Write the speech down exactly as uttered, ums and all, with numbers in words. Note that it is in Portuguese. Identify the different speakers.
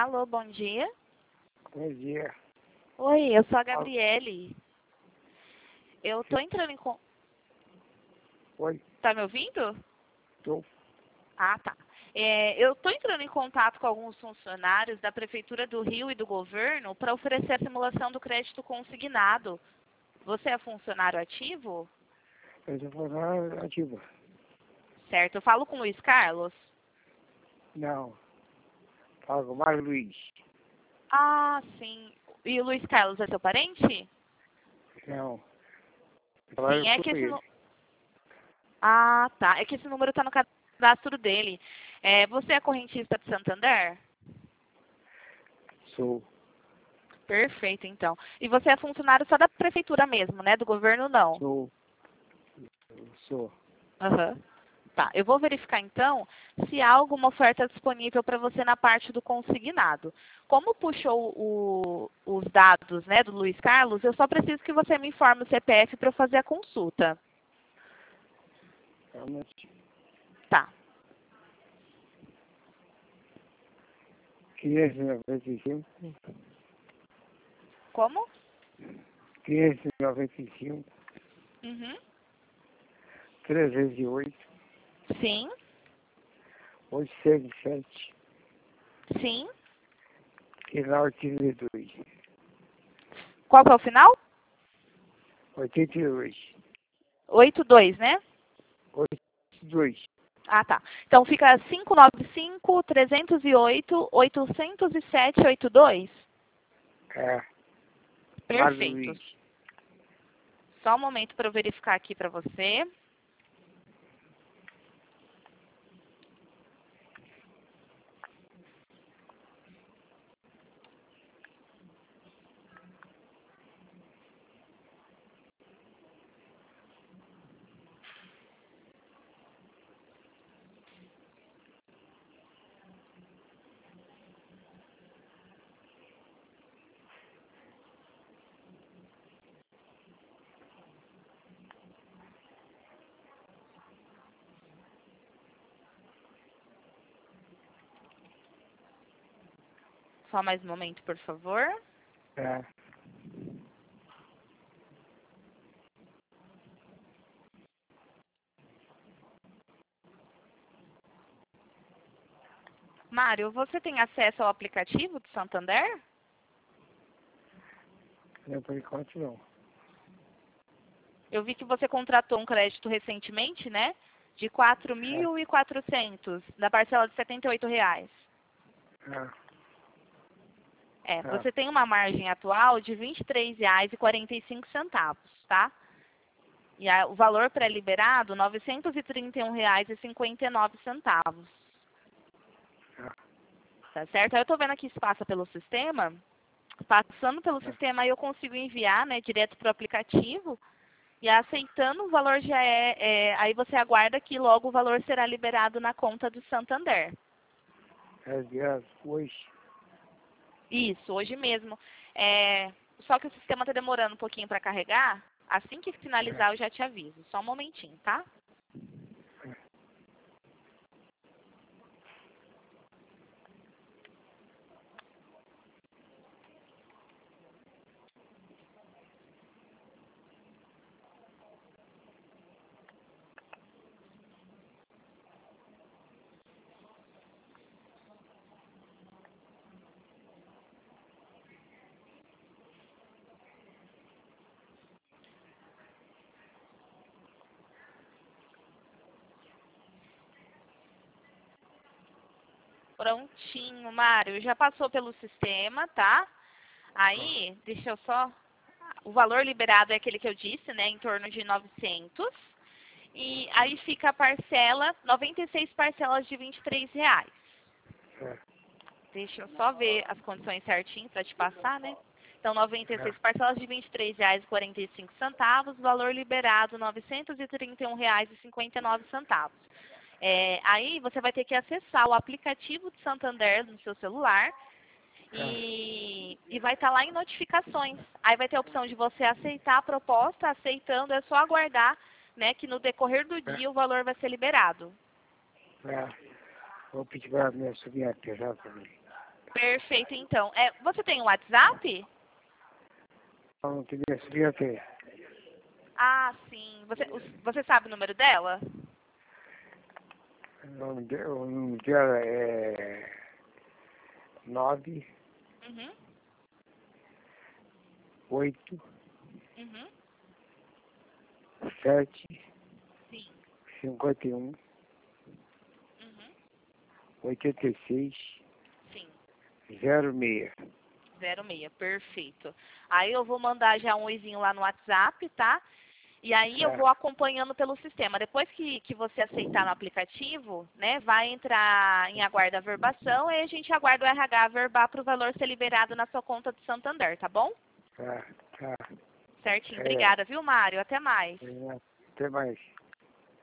Speaker 1: Alô, bom dia.
Speaker 2: Bom dia.
Speaker 1: Oi, eu sou a Gabriele. Eu tô entrando em... con-
Speaker 2: Oi,
Speaker 1: Tá me ouvindo?
Speaker 2: tô.
Speaker 1: Ah, tá. É, eu tô entrando em contato com alguns funcionários da Prefeitura do Rio e do governo para oferecer a simulação do crédito consignado. Você é funcionário ativo?
Speaker 2: Eu tô falando ativa.
Speaker 1: Certo. Eu falo com o Luiz Carlos?
Speaker 2: Não. Fala com o Mário Luiz.
Speaker 1: Ah, sim. E o Luiz Carlos é seu parente?
Speaker 2: Não.
Speaker 1: Sim,
Speaker 2: Trabalho
Speaker 1: é
Speaker 2: com
Speaker 1: que esse...
Speaker 2: ele.
Speaker 1: nu- Ah, tá. É que esse número tá no cadastro dele. É, você é correntista de Santander?
Speaker 2: Sou.
Speaker 1: Perfeito, então. E você é funcionário só da prefeitura mesmo, né? Do governo, não?
Speaker 2: Sou. Sou.
Speaker 1: Aham. Tá, eu vou verificar então se há alguma oferta disponível para você na parte do consignado. Como puxou o- os dados, né, do Luiz Carlos, eu só preciso que você me informe o C P F para eu fazer a consulta.
Speaker 2: Realmente.
Speaker 1: Tá.
Speaker 2: quinhentos e noventa e cinco.
Speaker 1: Como?
Speaker 2: quinhentos e noventa e cinco.
Speaker 1: Uhum.
Speaker 2: trezentos e oito.
Speaker 1: Sim,
Speaker 2: oitocentos e sete.
Speaker 1: sim.
Speaker 2: Final oitenta e dois.
Speaker 1: Qual que é o final?
Speaker 2: oitenta e dois.
Speaker 1: oitenta e dois, né?
Speaker 2: oitenta e dois.
Speaker 1: Ah, tá. Então fica cinco nove cinco, trezentos e oito, oitocentos e sete, oitenta e dois?
Speaker 2: É. Mário
Speaker 1: Perfeito.
Speaker 2: Luiz.
Speaker 1: Só um momento para eu verificar aqui para você. Só mais um momento, por favor.
Speaker 2: É.
Speaker 1: Mário, você tem acesso ao aplicativo do Santander?
Speaker 2: Não, por enquanto não.
Speaker 1: Eu vi que você contratou um crédito recentemente, né? De quatro
Speaker 2: É.
Speaker 1: mil e quatrocentos, da parcela de setenta e oito reais.
Speaker 2: É.
Speaker 1: É,
Speaker 2: É.
Speaker 1: você tem uma margem atual de vinte e três reais e quarenta e cinco centavos, tá? E a- o valor pré-liberado, novecentos e trinta e um reais e cinquenta e nove centavos.
Speaker 2: É.
Speaker 1: Tá certo? Aí eu tô vendo aqui se passa pelo sistema. Passando pelo
Speaker 2: É.
Speaker 1: sistema, aí eu consigo enviar, né, direto para o aplicativo. E aceitando, o valor já é, é... Aí você aguarda que logo o valor será liberado na conta do Santander.
Speaker 2: É dia hoje.
Speaker 1: Isso, hoje mesmo. É, só que o sistema está demorando um pouquinho para carregar. Assim que
Speaker 2: É.
Speaker 1: finalizar, eu já te aviso. Só um momentinho, tá? Prontinho, Mário. Já passou pelo sistema, tá? Aí, deixa eu só... O valor liberado é aquele que eu disse, né? Em torno de novecentos. E aí fica a parcela, noventa e seis parcelas de vinte e três reais.
Speaker 2: É.
Speaker 1: Deixa eu só ver as condições certinho para te passar, né? Então, noventa e
Speaker 2: É.
Speaker 1: seis parcelas de vinte e três reais e quarenta e cinco centavos, valor liberado novecentos e trinta e um reais e cinquenta e nove centavos. É, aí você vai ter que acessar o aplicativo de Santander no seu celular e, e vai estar lá em notificações. Aí vai ter a opção de você aceitar a proposta, aceitando, é só aguardar, né, que no decorrer do dia o valor vai ser liberado.
Speaker 2: É. Vou pedir para a minha sobrinha pesar também.
Speaker 1: Perfeito, então. É, você tem um WhatsApp?
Speaker 2: Não tem minha filha tem.
Speaker 1: Ah, sim. Você, o- você sabe o número dela?
Speaker 2: O nome de- o nome dela é nove
Speaker 1: Uhum.
Speaker 2: oito
Speaker 1: Uhum.
Speaker 2: sete
Speaker 1: Sim.
Speaker 2: cinquenta e um
Speaker 1: Uhum.
Speaker 2: oitenta e seis
Speaker 1: Sim.
Speaker 2: zero seis.
Speaker 1: Zero seis, perfeito. Aí eu vou mandar já um oizinho lá no WhatsApp, tá? E aí eu vou
Speaker 2: Tá,
Speaker 1: acompanhando pelo sistema. Depois que, que você aceitar no aplicativo, né, vai entrar em aguardo a verbação e a gente aguarda o R H verbar para o valor ser liberado na sua conta do Santander, tá bom?
Speaker 2: tá, tá.
Speaker 1: Certinho.
Speaker 2: É,
Speaker 1: Obrigada, viu, Mário? Até mais.
Speaker 2: é, até mais.